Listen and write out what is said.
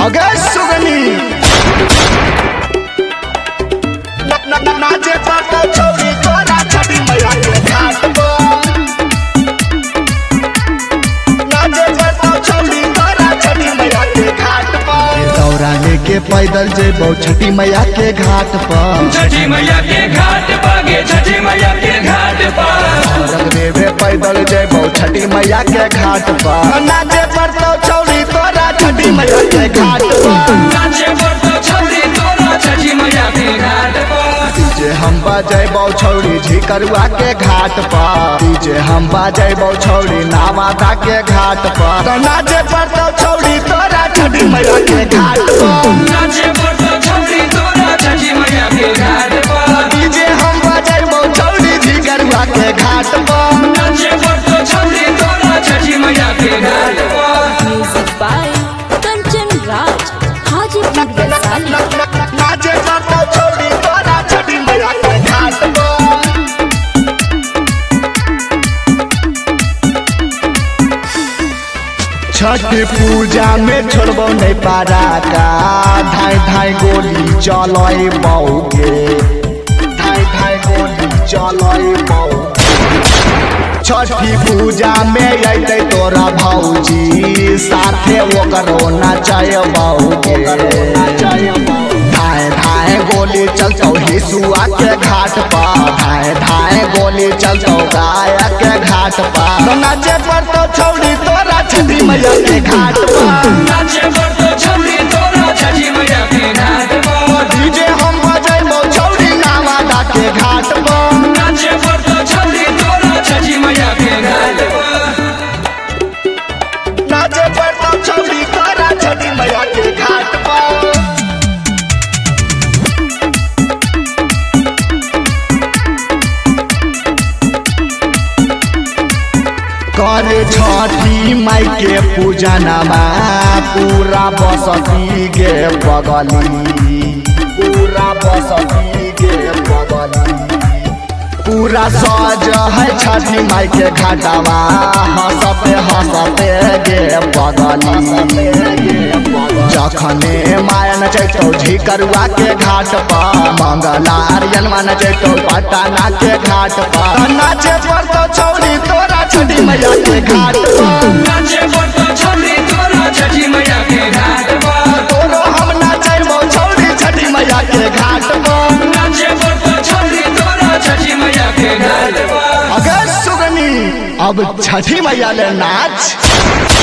अगर सुगनी नाचे पाता छोड़ी तोरा छठी मैया के घाट पर नाचे पाता छोड़ी तोरा छठी मैया के घाट पर दौड़ाने के पैदल जेबो छठी मैया के घाट पर छठी मैया के घाट पर गे छठी मैया के घाट पर देवे पैदल जेबो छठी मैया के घाट पर नाचे पड़तो छौड़ी तोरा छठी मैया के घाट पर नाचे पड़तो छौड़ी तोरा छठी मैया के घाट पर डीजे हम बजेबो छौड़ी झिकरुआ के घाट पर डीजे हम बजेबो छौड़ी नावादा के घाट पर नाचे पड़तो छौड़ी तोरा छठी मैया के घाट पर नाचे पड़तो छौड़ी तोरा छठी मैया के घाट पर डीजे हम बजेबो छौड़ी झिकरुआ के घाट पर नाचे पड़तो छौड़ी तोरा छठी मैया के घाट पर Music by Kanchan Raj, Hajipur Vaisali. नाचे पड़तो छौड़ी तोरा छठी मैया के घाट पर छठ पूजा में छोड़बो नहीं पारा का धाई धाई गोली चलई बौके धाई धाई गोली चलई बौके छठी पूजा में अइते तोरा भौजी साथे ओकरो नचाय बौके धाए धाए गोली चलतो हिसुआ के घाट पर धाए धाए गोली चलतो गाया के घाट पर नाचे पड़तो छौड़ी तोरा छठी मैया के घाट पर नाचे पड़तो छौड़ी तोरा छठी मैया के घाट पर डीजे हम बजेबो छौड़ी नावादा के घाट पर नाचे पड़तो छौड़ी तोरा छठी मैया के घाट पर नाचे पड़तो छौड़ी तोरा छठी मैया के घाट पर करे छठी माई के पूजनमा पूरा बसती गे बगली पूरा बसती गे बगली पूरा सज है छठी माई के घाटवा हंसते गे बगली जखने मायन चैतो झिकरुआ के घाट पर मंगला आर्यनमा नचैतो पटना के घाट पर नाचे पड़तो छौड़ी तोरा छठी मैया के घाट पर नाचे पड़तो छौड़ी तोरा छठी मैया के घाट पर तोरो हम नाचैबो छौड़ी छठी मैया के घाट पर नाचे पड़तो छौड़ी तोरा छठी मैया के घाट पर अगर सुगनी अब छठी मैया ले नाच